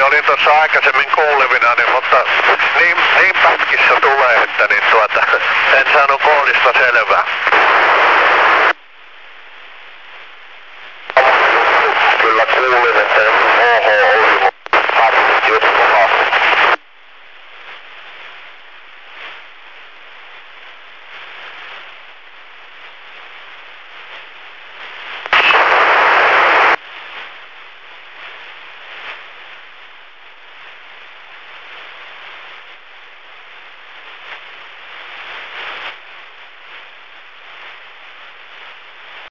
olin tuossa aikaisemmin kuulevinani, mutta niin pätkissä tulee, että en saanut koodista selvää.